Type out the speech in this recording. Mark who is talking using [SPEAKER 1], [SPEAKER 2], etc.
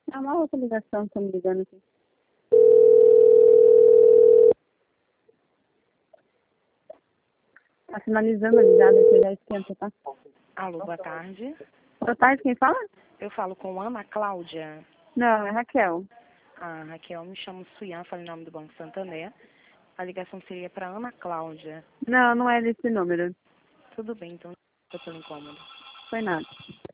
[SPEAKER 1] É uma outra ligação que tá me ligando aqui. Tá finalizando a ligada, você já esquenta, tá?
[SPEAKER 2] Alô, boa tarde.
[SPEAKER 1] Boa tarde, quem fala?
[SPEAKER 2] Eu falo com Ana Cláudia.
[SPEAKER 1] Não, é Raquel.
[SPEAKER 2] Ah, Raquel, me chamo Suyan, falo em nome do Banco Santander. A ligação seria para Ana Cláudia.
[SPEAKER 1] Não, não é desse número.
[SPEAKER 2] Tudo bem, então, não pelo incômodo.
[SPEAKER 1] Foi nada.